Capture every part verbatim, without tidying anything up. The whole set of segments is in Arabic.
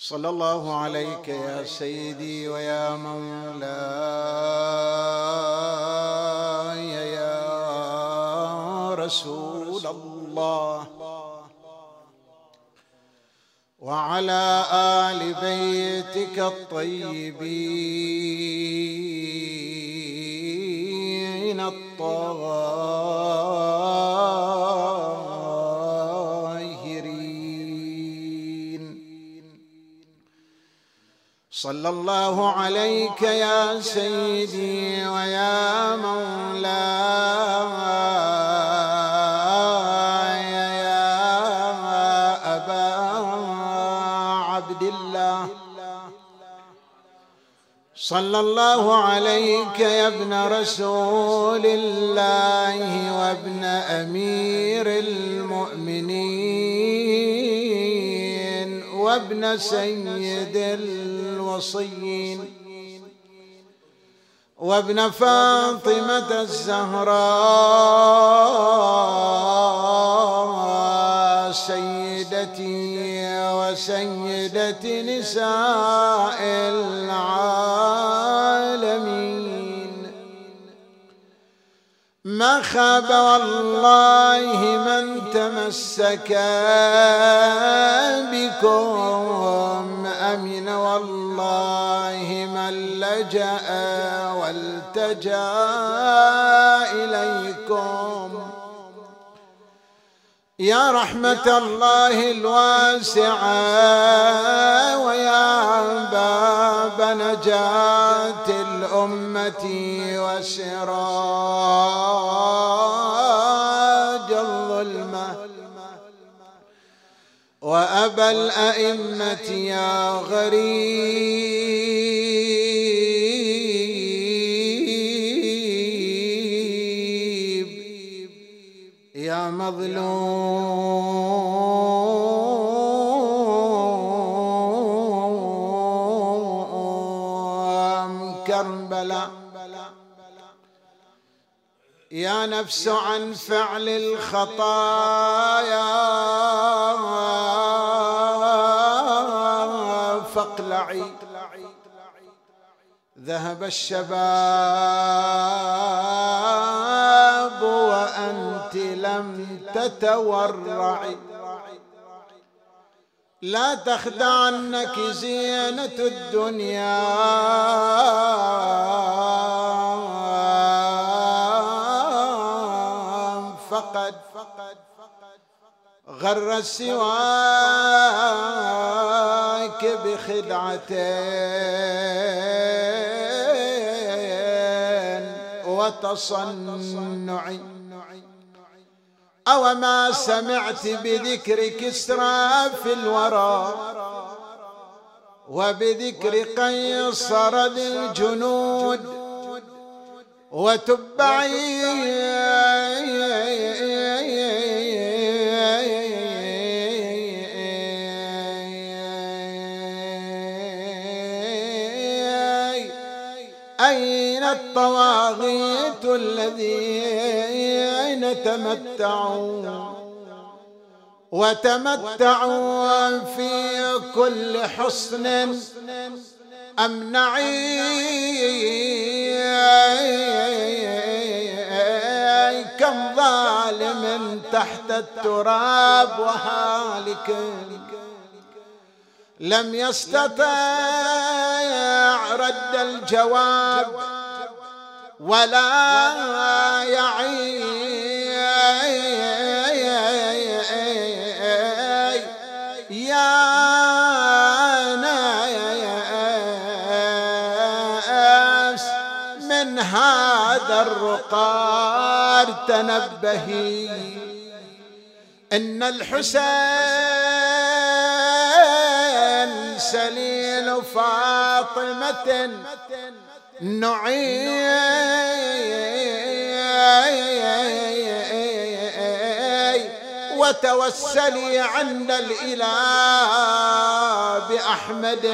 صلى الله عليك يا سيدي ويا مولاي يا رسول الله، وعلى آل بيتك الطيبين الطاهرين. صلى الله عليك يا سيدي ويا مولاي يا أبا عبد الله. صلى الله عليك يا ابن رسول الله وابن أمير المؤمنين وابن سيد الوصيين وابن فاطمة الزهراء سيدتي وسيدة نساء العالمين. ما خاب والله من تمسك بكم، أمن والله من لجأ والتجأ إليكم. يا رحمة الله الواسعة ويا باب نجاة الأمة وسراج الظلمة وأبا الأئمة يا غريب يا مظلوم كربلاء. يا نفس عن فعل الخطايا فاقلعي، ذهب الشباب وأنت لم تتورعي. لا تخدعنك زينة الدنيا فقد غر سواك بخدعتين وتصنع. أو ما سمعت بذكر كسرى في الورى وبذكر قيصر ذي الجنود وتبعي أين الطواغيت الذين تمتعوا وتمتعوا في كل حصن أمنعي. كم ظالم تحت التراب وهالك لم يستطع رد الجواب ولا يعي يا ناس من هذا الرقار تنبهي. إن الحسين سليل فاطمة نعي وتوسلي عند الإله بأحمد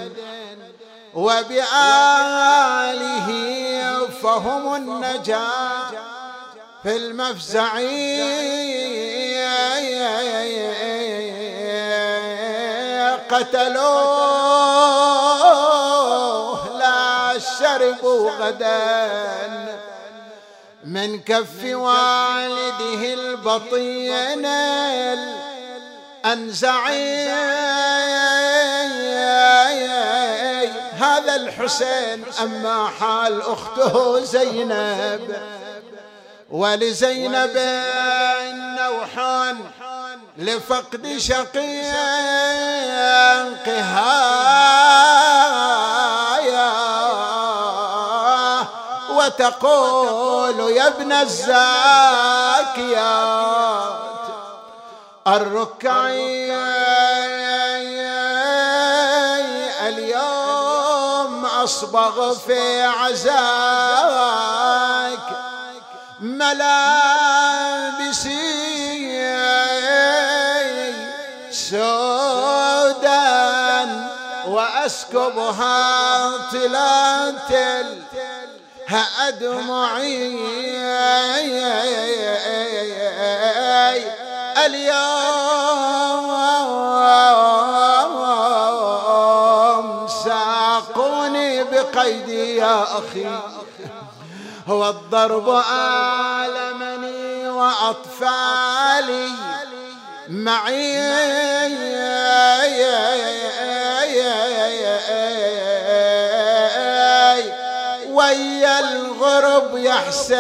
وبآله فهم النجاة في المفزع قتلوه لا شربوا غدا من كف والده البطين الأنزعي. هذا الحسين. أما حال أخته زينب، ولزينب نوحان لفقد شقيقها وتقول يا ابن الزاكيات الركعي اليوم أصبغ في عزاك ملابسي سودا وأسكبها طلات أدمعي اليوم ساقوني بقيدي يا أخي والضرب آلمني وأطفالي معي ويا الغرب يا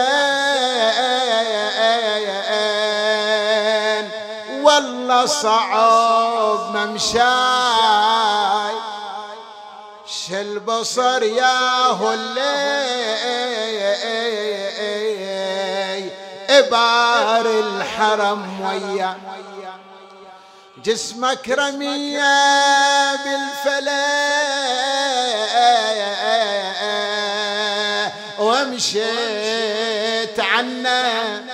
حسين والله صعب ممشاي شل بصر ياهو الليل إبار الحرم ويا جسمك رمية بالفلاح ومشيت عنا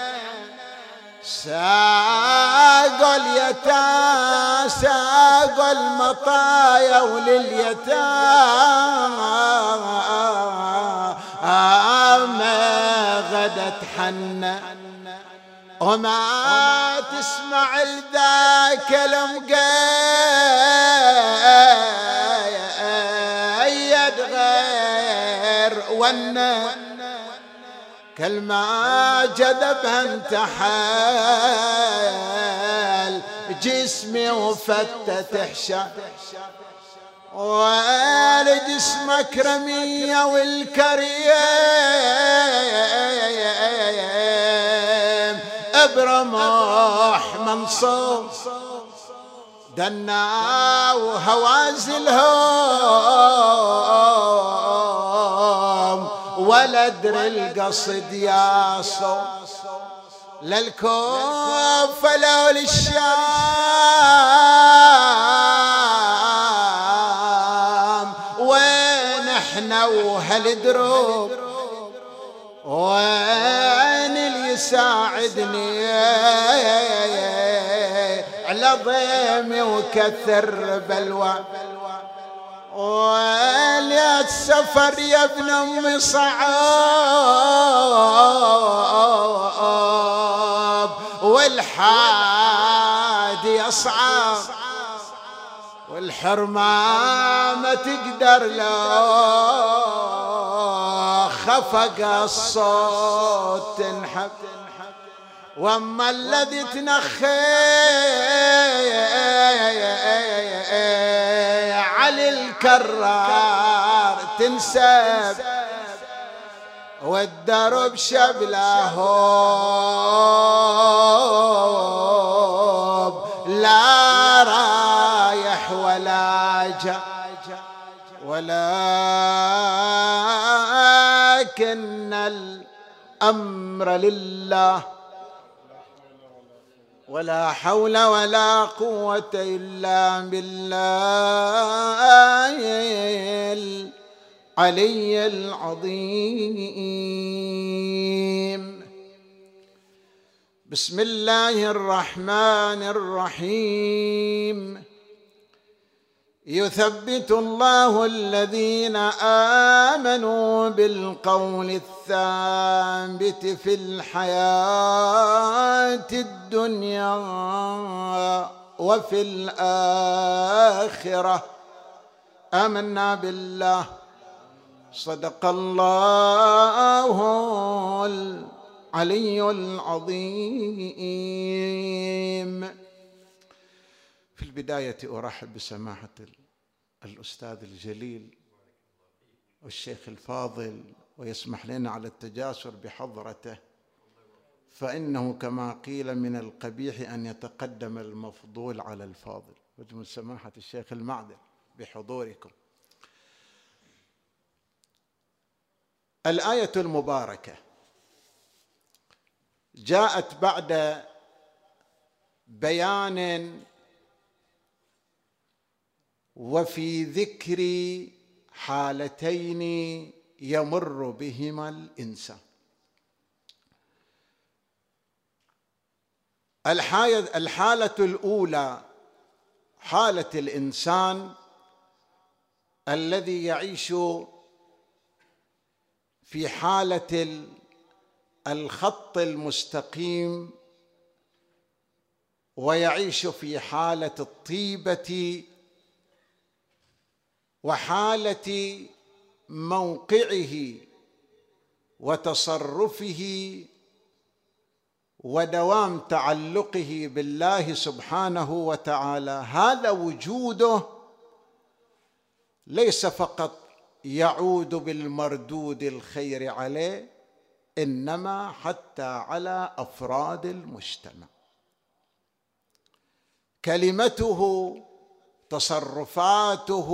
ساقوا اليتامى ساقوا المطايا ولليتامى غدت حنا وما تسمع لذاك المقيد غير ونا كلمة جذبها انتحال جسمي وفتت حشا والجسمك رمية والكريم برمح منصوب دنا وهوازلهم ولا ادري القصد يا صوب للكوفة لو للشام وين احنا وهالدروب وين اللي يساعدني على ضيمي وكثر بلوى وليت السفر يا ابن امي صعب والحادي اصعب والحرمة ما تقدر لو خفق الصوت تنحب واما الذي تنخي علي الكرار تنسب والدرب شبله لا رايح ولا جا ولكن الأمر لله ولا حول ولا قوة إلا بالله العلي العظيم. بسم الله الرحمن الرحيم. يثبت الله الذين آمنوا بالقول الثابت في الحياة الدنيا وفي الآخرة. آمنا بالله. صدق الله العلي العظيم. في البداية أرحب بسماحة الأستاذ الجليل والشيخ الفاضل، ويسمح لنا على التجاسر بحضرته، فإنه كما قيل من القبيح أن يتقدم المفضول على الفاضل. وجمل سماحة الشيخ المعدل بحضوركم. الآية المباركة جاءت بعد بيان وفي ذكر حالتين يمر بهما الإنسان. الحالة الأولى حالة الإنسان الذي يعيش في حالة الخط المستقيم، ويعيش في حالة الطيبة وحالة موقعه وتصرفه ودوام تعلقه بالله سبحانه وتعالى. هذا وجوده ليس فقط يعود بالمردود الخير عليه، إنما حتى على أفراد المجتمع. كلمته، تصرفاته،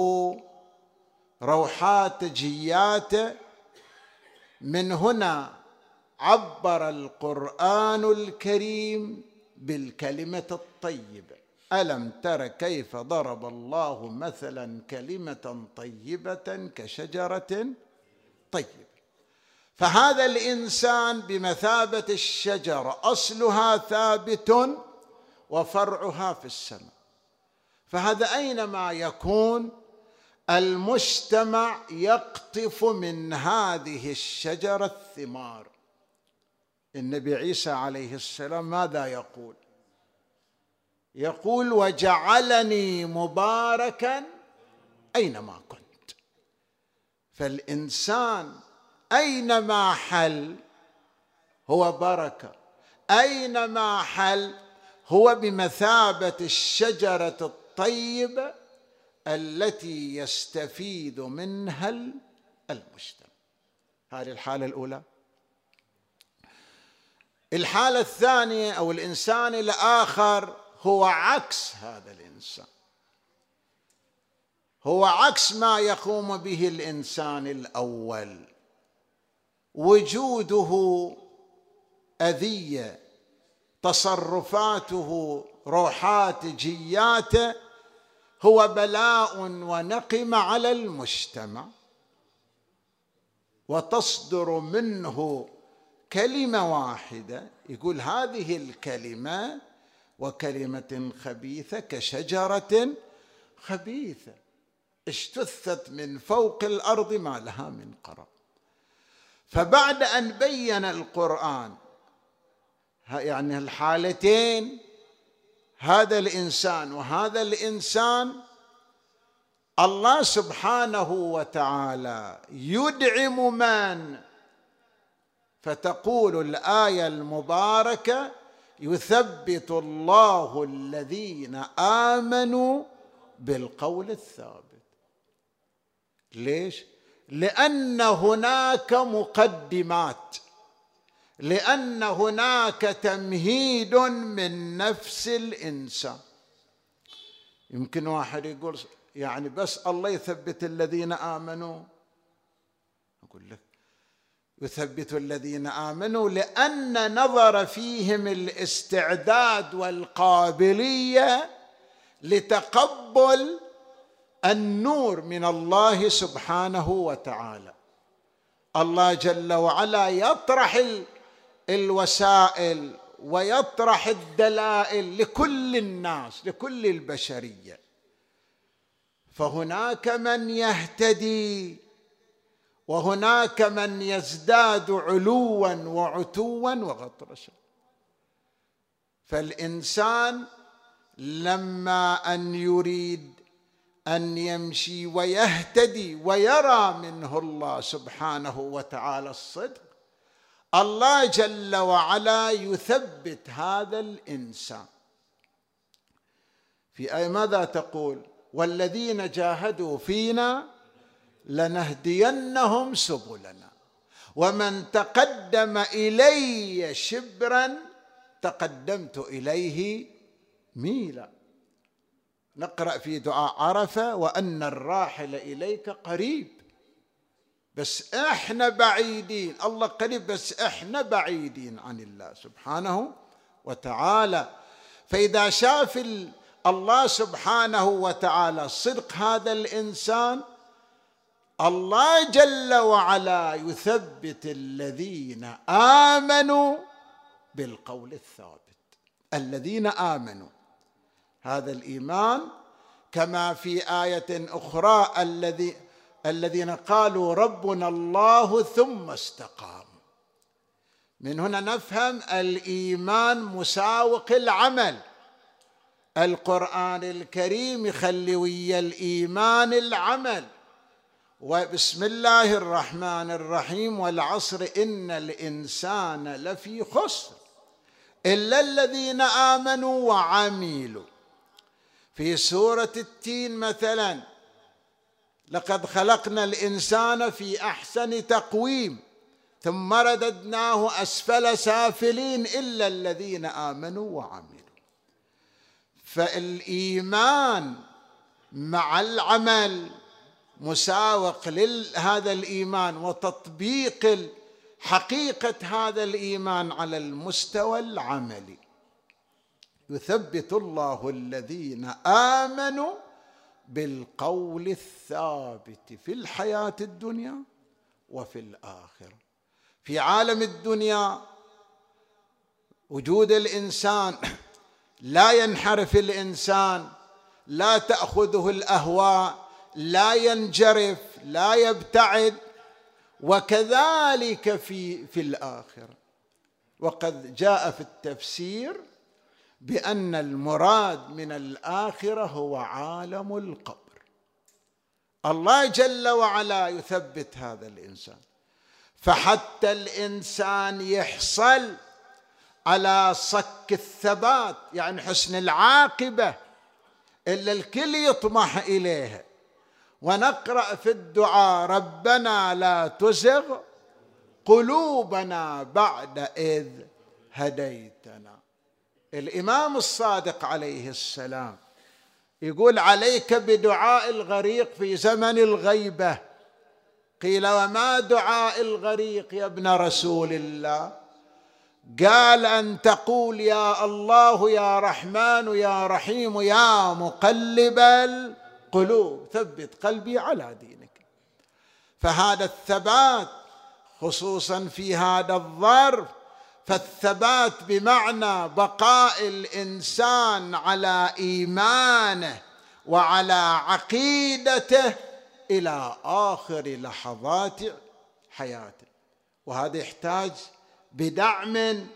روحات، جياته. من هنا عبر القرآن الكريم بالكلمة الطيبة: ألم تر كيف ضرب الله مثلا كلمة طيبة كشجرة طيبة. فهذا الإنسان بمثابة الشجرة، أصلها ثابت وفرعها في السماء. فهذا أينما يكون المجتمع يقطف من هذه الشجرة الثمار. النبي عيسى عليه السلام ماذا يقول؟ يقول: وجعلني مباركا أينما كنت. فالإنسان أينما حل هو بركة، أينما حل هو بمثابة الشجرة الطيبة التي يستفيد منها المجتمع. هذه الحالة الأولى. الحالة الثانية أو الإنسان الآخر هو عكس هذا الإنسان، هو عكس ما يقوم به الإنسان الأول. وجوده أذية، تصرفاته، روحات، جياته هو بلاء ونقمة على المجتمع، وتصدر منه كلمة واحدة يقول: هذه الكلمة وكلمة خبيثة كشجرة خبيثة اجتثت من فوق الأرض ما لها من قرار. فبعد أن بين القرآن يعني الحالتين، هذا الإنسان وهذا الإنسان، الله سبحانه وتعالى يدعم من؟ فتقول الآية المباركة: يثبت الله الذين آمنوا بالقول الثابت. ليش؟ لأن هناك مقدمات، لأن هناك تمهيد من نفس الإنسان. يمكن واحد يقول يعني بس الله يثبت الذين آمنوا. أقول لك يثبت الذين آمنوا لأن نظر فيهم الاستعداد والقابلية لتقبل النور من الله سبحانه وتعالى. الله جل وعلا يطرح الوسائل ويطرح الدلائل لكل الناس، لكل البشرية. فهناك من يهتدي وهناك من يزداد علوا وعتوا وغطرسا. فالإنسان لما أن يريد أن يمشي ويهتدي ويرى منه الله سبحانه وتعالى الصدق، الله جل وعلا يثبت هذا الإنسان. في آية ماذا تقول؟ والذين جاهدوا فينا لنهدينهم سبلنا ومن تقدم إلي شبرا تقدمت إليه ميلا. نقرأ في دعاء عرفة وأن الراحل إليك قريب، بس إحنا بعيدين. الله قريب بس إحنا بعيدين عن الله سبحانه وتعالى. فإذا شاف الله سبحانه وتعالى صدق هذا الإنسان، الله جل وعلا يثبت الذين آمنوا بالقول الثابت. الذين آمنوا، هذا الإيمان كما في آية أخرى الذي الذين قالوا ربنا الله ثم استقاموا. من هنا نفهم الإيمان مساوق العمل. القرآن الكريم يخلي ويا الإيمان العمل. وبسم الله الرحمن الرحيم والعصر إن الإنسان لفي خسر إلا الذين آمنوا وعملوا. في سورة التين مثلا لقد خلقنا الإنسان في أحسن تقويم ثم رددناه أسفل سافلين إلا الذين آمنوا وعملوا. فالإيمان مع العمل مساوق لهذا الإيمان وتطبيق حقيقة هذا الإيمان على المستوى العملي. يثبت الله الذين آمنوا بالقول الثابت في الحياة الدنيا وفي الآخرة. في عالم الدنيا وجود الإنسان لا ينحرف الإنسان، لا تأخذه الأهواء، لا ينجرف، لا يبتعد، وكذلك في في الآخرة. وقد جاء في التفسير بأن المراد من الآخرة هو عالم القبر. الله جل وعلا يثبت هذا الإنسان، فحتى الإنسان يحصل على صك الثبات، يعني حسن العاقبة إلا الكل يطمح إليها. ونقرأ في الدعاء ربنا لا تزغ قلوبنا بعد إذ هديتنا. الإمام الصادق عليه السلام يقول عليك بدعاء الغريق في زمن الغيبة. قيل وما دعاء الغريق يا ابن رسول الله؟ قال أن تقول يا الله يا رحمن يا رحيم يا مقلب القلوب ثبت قلبي على دينك. فهذا الثبات خصوصا في هذا الظرف، فالثبات بمعنى بقاء الإنسان على إيمانه وعلى عقيدته إلى آخر لحظات حياته. وهذا يحتاج بدعم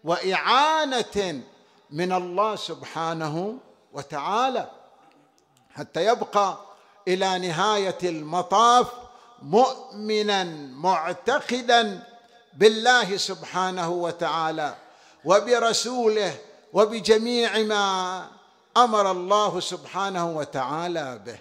وإعانة من الله سبحانه وتعالى حتى يبقى إلى نهاية المطاف مؤمنا معتقدا بالله سبحانه وتعالى وبرسوله وبجميع ما أمر الله سبحانه وتعالى به،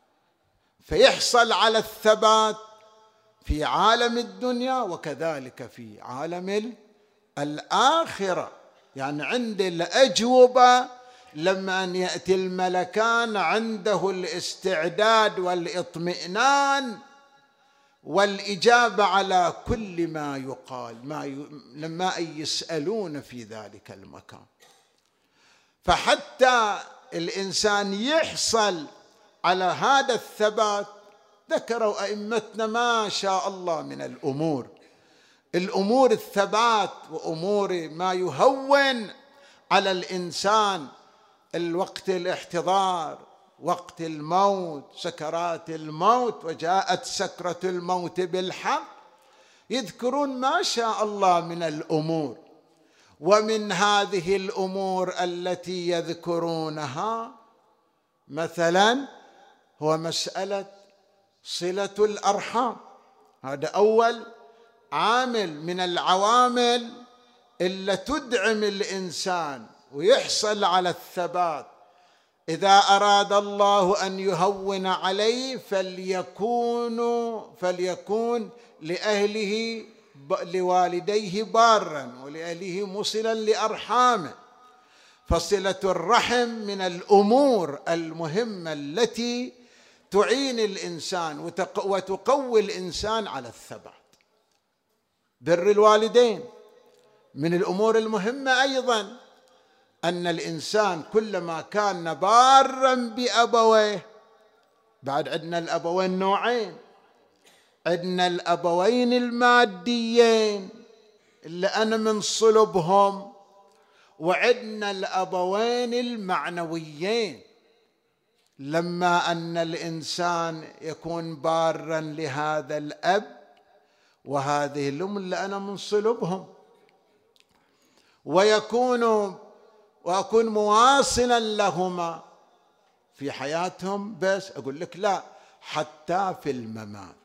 فيحصل على الثبات في عالم الدنيا وكذلك في عالم الآخرة. يعني عند الأجوبة لما أن يأتي الملكان عنده الاستعداد والإطمئنان والإجابة على كل ما يقال ما ي... لما أن يسألون في ذلك المكان. فحتى الإنسان يحصل على هذا الثبات ذكروا أئمتنا ما شاء الله من الأمور الأمور الثبات وأمور ما يهون على الإنسان الوقت الاحتضار، وقت الموت، سكرات الموت، وجاءت سكرة الموت بالحق. يذكرون ما شاء الله من الأمور، ومن هذه الأمور التي يذكرونها مثلا هو مسألة صلة الأرحام. هذا أول عامل من العوامل اللي تدعم الإنسان ويحصل على الثبات. إذا أراد الله أن يهون عليه فليكون فليكون لأهله لوالديه بارا ولأهله مصلا لأرحامه. فصلة الرحم من الأمور المهمة التي تعين الإنسان وتقوي الإنسان على الثبات. بر الوالدين من الأمور المهمة أيضا، أن الإنسان كلما كان بارا بأبويه. بعد عندنا الأبوين نوعين، عندنا الأبوين الماديين اللي أنا من صلبهم، وعندنا الأبوين المعنويين. لما أن الإنسان يكون بارا لهذا الأب وهذه الأم اللي أنا من صلبهم، ويكون وأكون مواصلا لهما في حياتهم، بس أقول لك لا، حتى في الممات.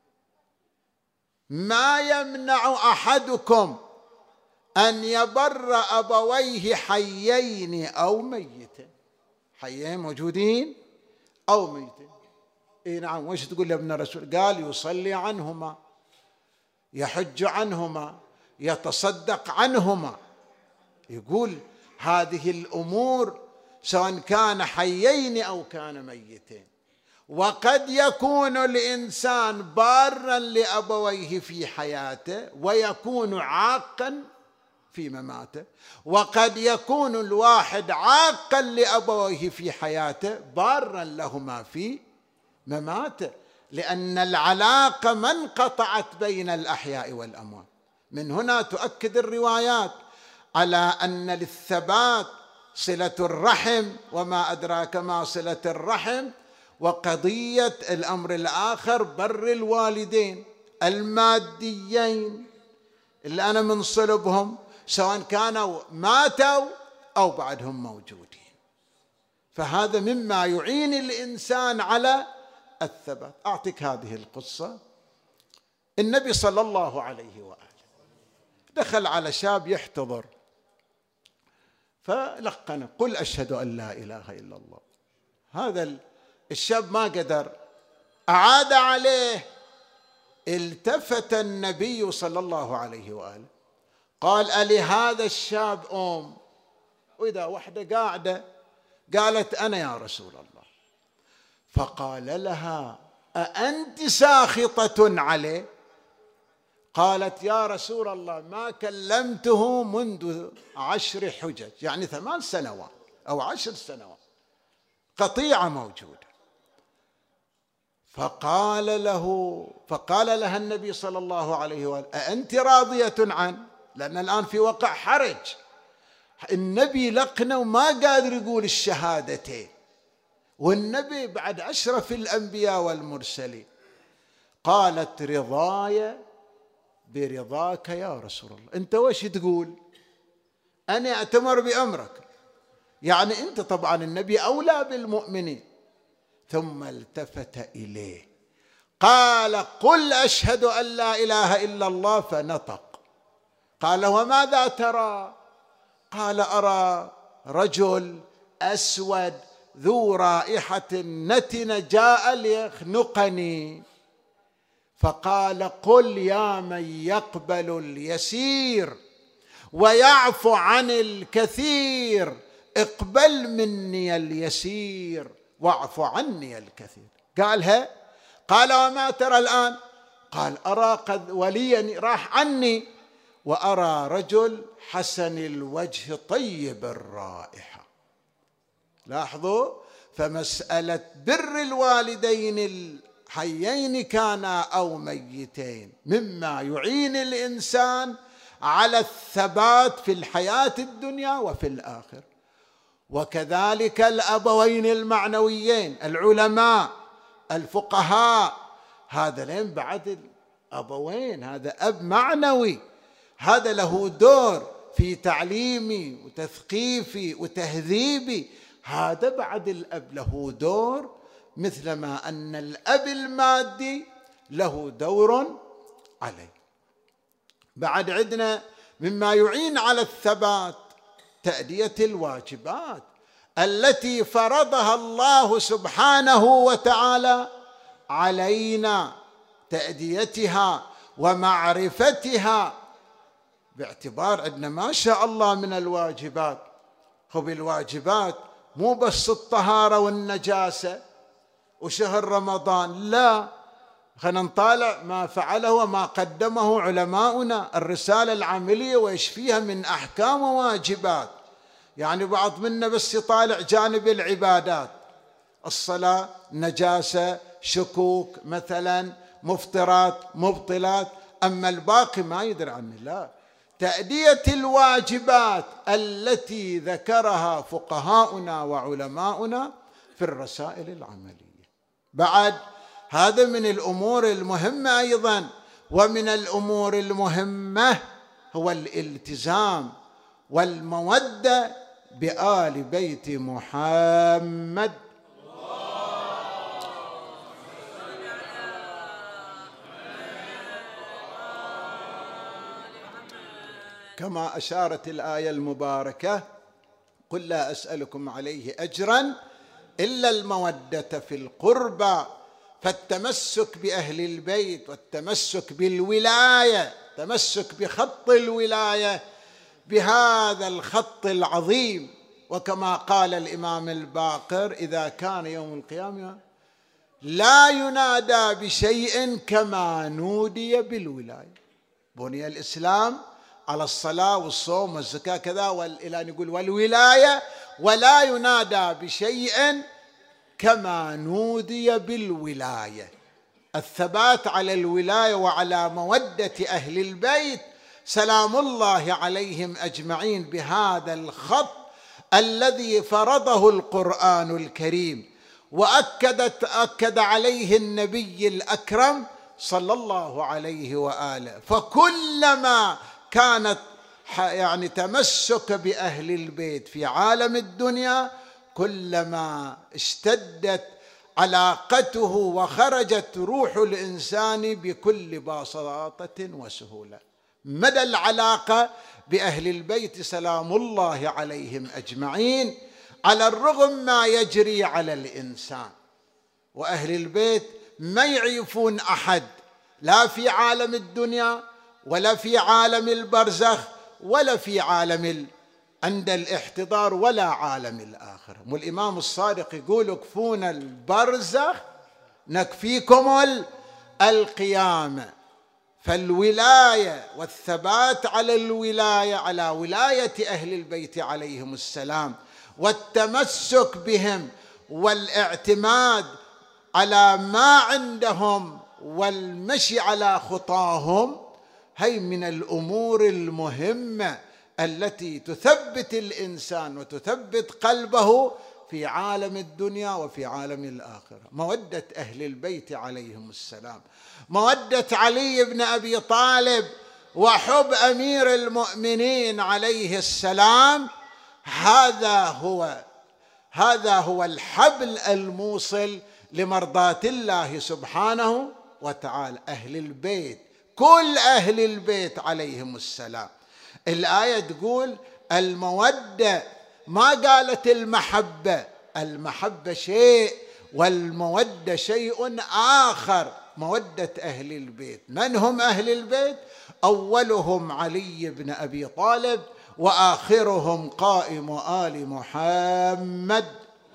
ما يمنع أحدكم أن يبر أبويه حيين أو ميتين. حيين موجودين أو ميتين. إيه نعم، وش تقول يا ابن الرسول؟ قال يصلي عنهما، يحج عنهما، يتصدق عنهما. يقول هذه الأمور سواء كان حيين أو كان ميتين. وقد يكون الإنسان بارا لأبويه في حياته ويكون عاقا في مماته، وقد يكون الواحد عاقا لأبويه في حياته بارا لهما في مماته، لأن العلاقة ما انقطعت بين الأحياء والأموات. من هنا تؤكد الروايات على أن للثبات صلة الرحم، وما أدراك ما صلة الرحم، وقضية الأمر الآخر بر الوالدين الماديين اللي أنا من صلبهم، سواء كانوا ماتوا أو بعدهم موجودين. فهذا مما يعين الإنسان على الثبات. أعطيك هذه القصة. النبي صلى الله عليه وآله دخل على شاب يحتضر، فلقنه قل أشهد أن لا إله إلا الله. هذا الشاب ما قدر، أعاد عليه. التفت النبي صلى الله عليه وآله قال ألي هذا الشاب أم؟ وإذا وحدة قاعدة قالت أنا يا رسول الله. فقال لها أأنت ساخطة عليه؟ قالت يا رسول الله ما كلمته منذ عشر حجج، يعني ثمان سنوات أو عشر سنوات، قطيعة موجودة. فقال له فقال لها النبي صلى الله عليه وآله أأنت راضية عنه؟ لأن الآن في وقع حرج، النبي لقنه وما قادر يقول الشهادتين، والنبي بعد أشرف الأنبياء والمرسلين. قالت رضاي برضاك يا رسول الله. أنت وش تقول؟ أنا أأتمر بأمرك، يعني أنت طبعا النبي أولى بالمؤمنين. ثم التفت إليه قال قل أشهد أن لا إله إلا الله. فنطق. قال وماذا ترى؟ قال أرى رجل أسود ذو رائحة نتنة جاء ليخنقني. فقال قل يا من يقبل اليسير ويعفو عن الكثير اقبل مني اليسير واعفو عني الكثير. قالها. قال وما ترى الآن؟ قال أرى قد وليني راح عني، وأرى رجل حسن الوجه طيب الرائحة. لاحظوا، فمسألة بر الوالدين الحيين كانا أو ميتين مما يعين الإنسان على الثبات في الحياة الدنيا وفي الآخرة. وكذلك الأبوين المعنويين، العلماء الفقهاء، هذا لين بعد الأبوين، هذا أب معنوي، هذا له دور في تعليمي وتثقيفي وتهذيبي. هذا بعد الأب له دور، مثلما أن الأب المادي له دور عليه. بعد عندنا مما يعين على الثبات تأدية الواجبات التي فرضها الله سبحانه وتعالى علينا، تأديتها ومعرفتها، باعتبار عندنا ما شاء الله من الواجبات. خب الواجبات مو بس الطهارة والنجاسة وشهر رمضان، لا، خلينا نطالع ما فعله وما قدمه علماؤنا، الرسالة العملية وإيش فيها من أحكام وواجبات. يعني بعض منا بس يطالع جانب العبادات، الصلاة، نجاسة، شكوك مثلا، مفطرات، مبطلات، أما الباقي ما يدري عنه. لا، تأدية الواجبات التي ذكرها فقهاؤنا وعلماؤنا في الرسائل العملية. بعد هذا من الأمور المهمة أيضا. ومن الأمور المهمة هو الالتزام والمودة بآل بيت محمد. كما أشارت الآية المباركة: قل لا أسألكم عليه أجرا إلا المودة في القربى. فالتمسك بأهل البيت والتمسك بالولاية، تمسك بخط الولاية، بهذا الخط العظيم. وكما قال الإمام الباقر: إذا كان يوم القيامة لا ينادى بشيء كما نودي بالولاية. بني الإسلام على الصلاة والصوم والزكاة كذا، والإله يقول والولاية، ولا ينادى بشيء كما نودي بالولاية. الثبات على الولاية وعلى مودة أهل البيت سلام الله عليهم أجمعين بهذا الخط الذي فرضه القرآن الكريم، وأكدت أكد عليه النبي الأكرم صلى الله عليه وآله. فكلما كانت يعني تمسك بأهل البيت في عالم الدنيا، كلما اشتدت علاقته وخرجت روح الإنسان بكل بساطة وسهولة. مدى العلاقة بأهل البيت سلام الله عليهم أجمعين، على الرغم ما يجري على الإنسان. وأهل البيت ما يعيفون أحد، لا في عالم الدنيا ولا في عالم البرزخ ولا في عالم ال... عند الاحتضار ولا عالم الآخرة. والإمام الصادق يقول: اكفونا البرزخ نكفيكم القيامة. فالولاية والثبات على الولاية، على ولاية أهل البيت عليهم السلام، والتمسك بهم والاعتماد على ما عندهم والمشي على خطاهم، هي من الأمور المهمة التي تثبت الإنسان وتثبت قلبه في عالم الدنيا وفي عالم الآخرة. مودة أهل البيت عليهم السلام، مودة علي بن أبي طالب وحب أمير المؤمنين عليه السلام، هذا هو هذا هو الحبل الموصل لمرضاة الله سبحانه وتعالى. أهل البيت، كل أهل البيت عليهم السلام. الآية تقول المودة، ما قالت المحبة. المحبة شيء والمودة شيء آخر. مودة أهل البيت، من هم أهل البيت؟ أولهم علي بن أبي طالب، وآخرهم قائم آل محمد.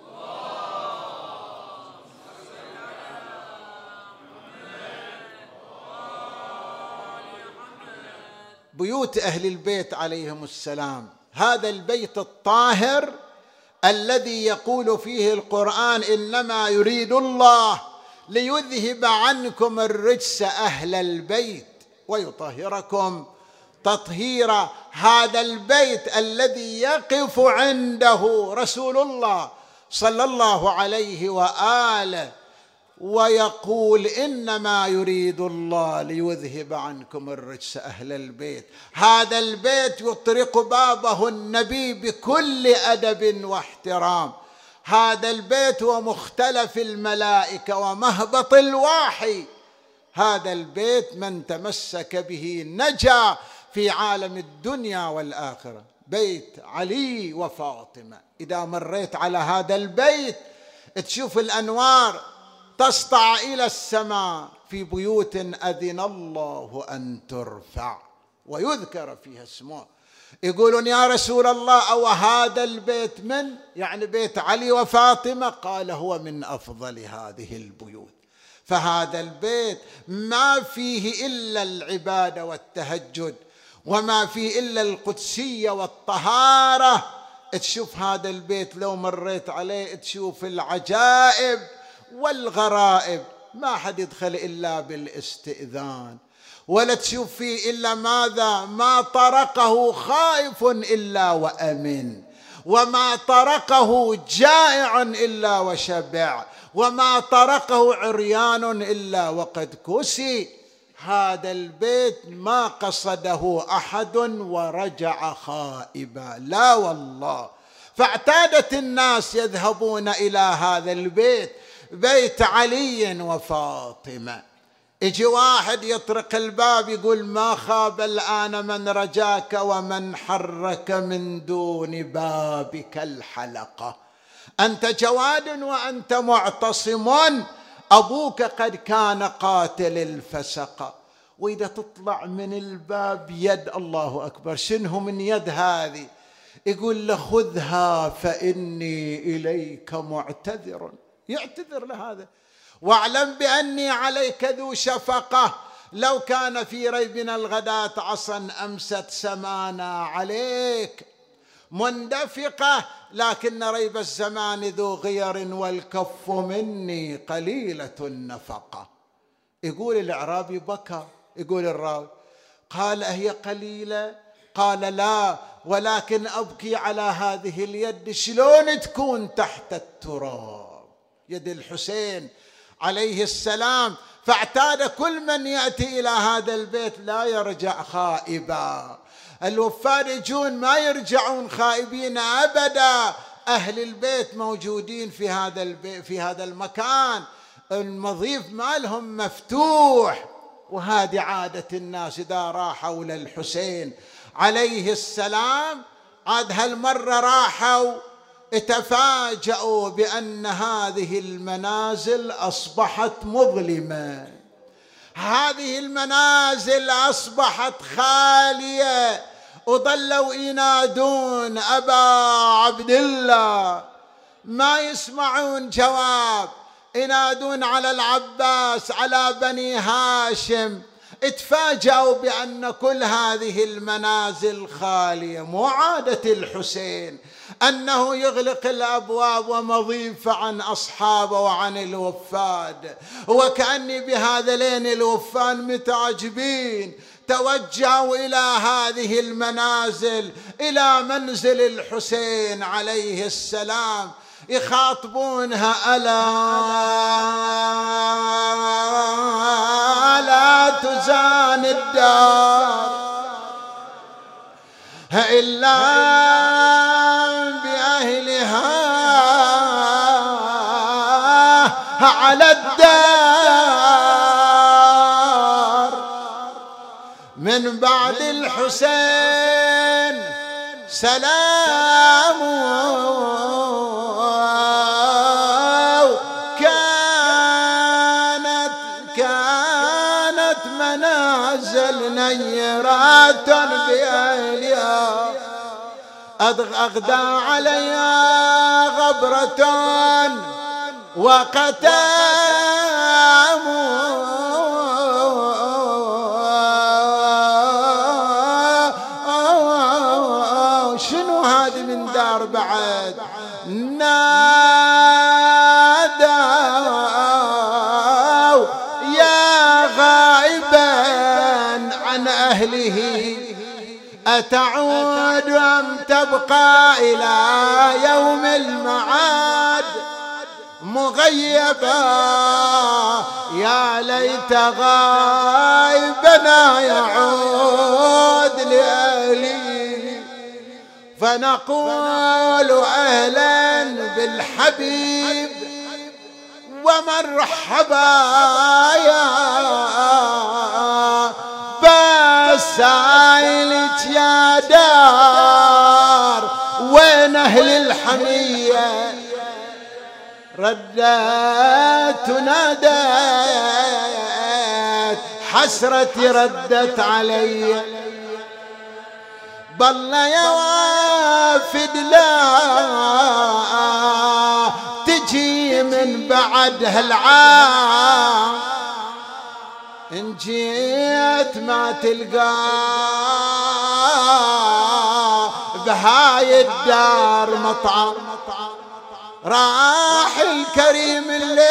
بيوت أهل البيت عليهم السلام، هذا البيت الطاهر الذي يقول فيه القرآن: إنما يريد الله ليذهب عنكم الرجس أهل البيت ويطهركم تطهيرا. هذا البيت الذي يقف عنده رسول الله صلى الله عليه وآله ويقول إنما يريد الله ليذهب عنكم الرجس أهل البيت. هذا البيت يطرق بابه النبي بكل أدب واحترام. هذا البيت ومختلف الملائكة ومهبط الوحي. هذا البيت من تمسك به نجا في عالم الدنيا والآخرة. بيت علي وفاطمة، إذا مريت على هذا البيت تشوف الأنوار تسطع إلى السماء. في بيوت أذن الله أن ترفع ويذكر فيها اسمه. يقولون يا رسول الله أو هذا البيت من؟ يعني بيت علي وفاطمة. قال هو من أفضل هذه البيوت. فهذا البيت ما فيه إلا العبادة والتهجد، وما فيه إلا القدسية والطهارة. تشوف هذا البيت لو مريت عليه تشوف العجائب والغرائب. ما حد يدخل إلا بالاستئذان، ولا تشوف فيه إلا ماذا؟ ما طرقه خائف إلا وأمن، وما طرقه جائع إلا وشبع، وما طرقه عريان إلا وقد كسي. هذا البيت ما قصده أحد ورجع خائبا، لا والله. فاعتادت الناس يذهبون إلى هذا البيت، بيت علي وفاطمة. يجي واحد يطرق الباب يقول ما خاب الآن من رجاك ومن حرك من دون بابك الحلقة. أنت جواد وأنت معتصم، أبوك قد كان قاتل الفسقة. وإذا تطلع من الباب يد، الله أكبر، شنه من يد هذه؟ يقول له خذها فإني إليك معتذر. يعتذر لهذا. واعلم بأني عليك ذو شفقة، لو كان في ريبنا الغداة عصا أمست سمانا عليك مندفقة، لكن ريب الزمان ذو غير والكف مني قليلة النفقة. يقول الأعرابي بكى. يقول الراوي قال أهي قليلة؟ قال لا، ولكن أبكي على هذه اليد شلون تكون تحت التراب، يد الحسين عليه السلام. فاعتاد كل من يأتي إلى هذا البيت لا يرجع خائبا. الوفاد يجون ما يرجعون خائبين أبدا. أهل البيت موجودين في هذا البيت، في هذا المكان، المضيف مالهم مفتوح. وهذه عادة الناس إذا راحوا للحسين عليه السلام. عاد هالمرة راحوا تفاجأوا بأن هذه المنازل أصبحت مظلمة، هذه المنازل أصبحت خالية. وظلوا ينادون أبا عبد الله، ما يسمعون جواب. ينادون على العباس، على بني هاشم. اتفاجأوا بأن كل هذه المنازل خالية. مو عادة الحسين أنه يغلق الأبواب ومضيف عن أصحابه وعن الوفاد. وكأني بهذين الوفان متعجبين توجهوا إلى هذه المنازل، إلى منزل الحسين عليه السلام، يخاطبونها ألا لا تزان الدار إلا بأهلها على الدار من بعد الحسين سلام. كانت كانت منازل نيرات بأهلها أغدى عليها غبرة وقتام. شنو هذه من دار بعد؟ نادوا يا غائبا عن أهله أتعود أم تبقى إلى يوم المعاد؟ مغيبا، يا ليت غائبنا يعود لأهلي، فنقول أهلا بالحبيب ومرحبا يا بسائلك يا دار وين أهل الحمية، ردت ونادت حسرتي ردت علي، بالله يا وافد لا تجي من بعد هالعام، إن جيت ما تلقى بهاي الدار مطعم، راح الكريم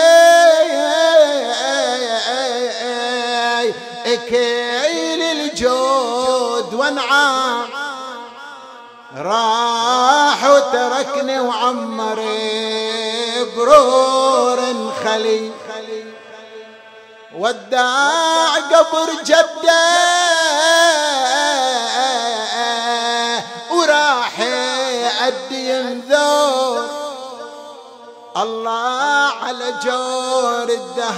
الليل اكيل الجود وانعام، راح وتركني وعمري برور خلي، وداع قبر جده وراح أدي ينذر، الله على جور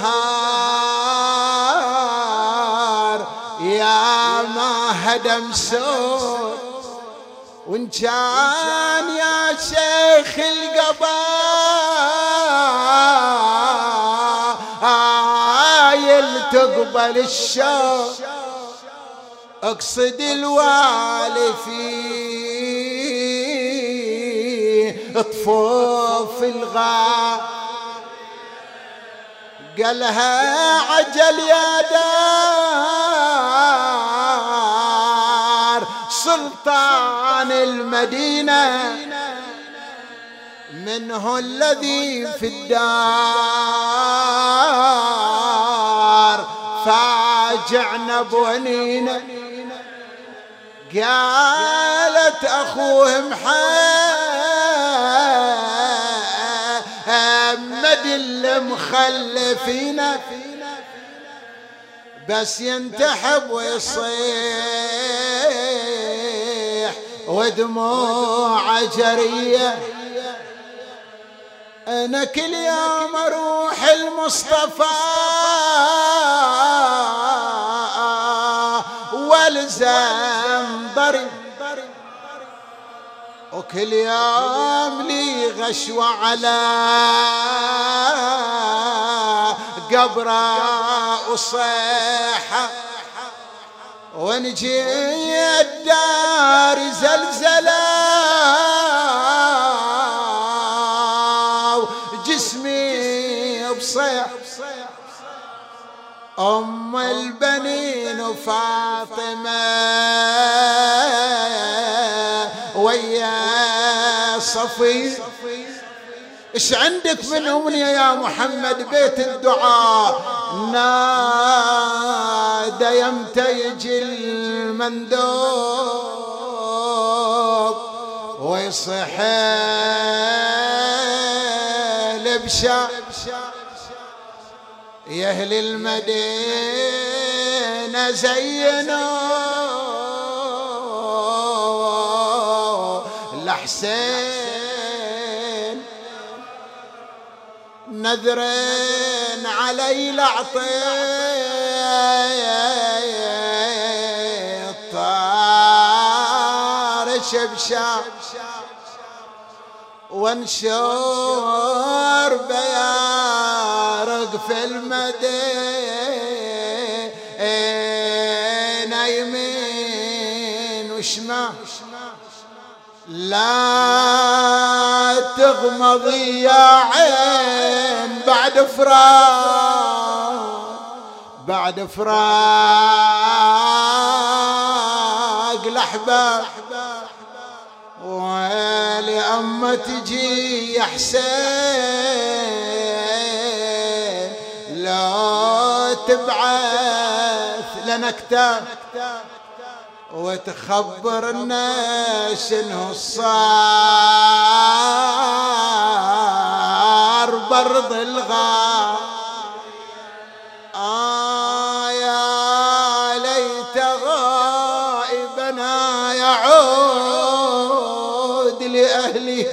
الدهار يا ما هدم سور، وإن كان يا شيخ القبائل تقبل الشوق، اقصد الوالي في طفوف الغار، قالها عجل يا دار سلطان المدينة، منه الذي في الدار فاجعنا بونينا، قالت أخوه محمد اللي مخلفينا، بس ينتحب ويصيح ودموع جرية، أنا كل يوم أروح المصطفى والزم ضري، وكل يوم لي غشوة على قبره وصيحة، ونجي الدار زلزلة جسمي بصيح، أم البنين وفاطمة ويا صفي، إيش عندك من أمنية يا محمد؟ بيت الدعاء نادى يمتى يجي المندوب ويصح لبشا، يا أهل المدينة زينوا لحسين، نذرين علي لعطيت طار شبشا، وانشر بيارق في المدينة يمين وشمال، لا تغمضي يا عين بعد فراق، بعد فراق الأحباب، ويلي أما تجي يا حسين لا تبعث لنا كتاب وتخبر الناس انه صار برض الغار آه يا ليت غائبنا يعود لأهله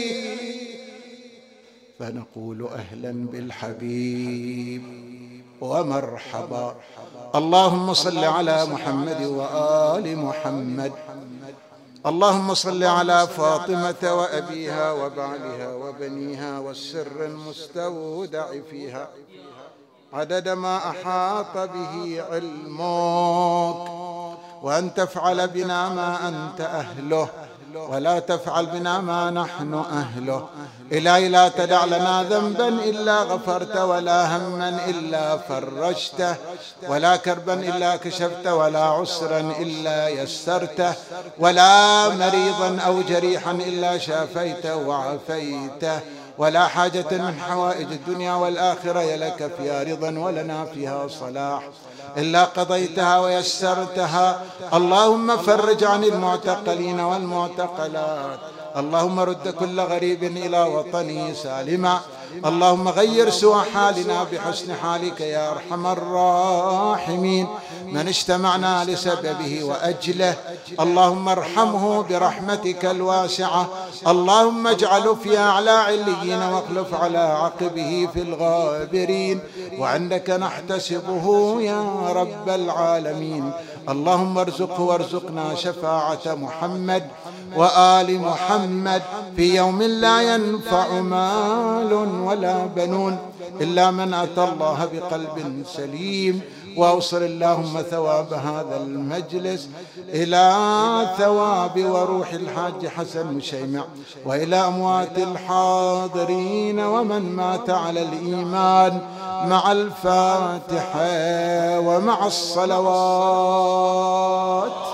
فنقول أهلا بالحبيب ومرحبا. اللهم صل على محمد وآل محمد. اللهم صل على فاطمة وأبيها وبعلها وبنيها والسر المستودع فيها عدد ما أحاط به علمك، وأن تفعل بنا ما أنت أهله ولا تفعل بنا ما نحن أهله. إلهي لا تدع لنا ذنبا إلا غفرت، ولا هما إلا فرجته، ولا كربا إلا كشفته، ولا عسرا إلا يسرته، ولا مريضا أو جريحا إلا شافيته وعافيته، ولا حاجة من حوائج الدنيا والآخرة لك فيها رضا ولنا فيها صلاح إلا قضيتها ويسرتها. اللهم فرج عن المعتقلين والمعتقلات. اللهم رد كل غريب إلى وطنه سالما. اللهم غير سوء حالنا بحسن حالك يا أرحم الراحمين. من اجتمعنا لسببه وأجله اللهم ارحمه برحمتك الواسعة. اللهم اجعله في أعلى عليين واخلف على عقبه في الغابرين، وعندك نحتسبه يا رب العالمين. اللهم ارزقه وارزقنا شفاعة محمد وآل محمد في يوم لا ينفع مال ولا بنون إلا من أتى الله بقلب سليم. وأوصل اللهم ثواب هذا المجلس إلى ثواب وروح الحاج حسن مشيمع، وإلى أموات الحاضرين ومن مات على الإيمان، مع الفاتحة ومع الصلوات.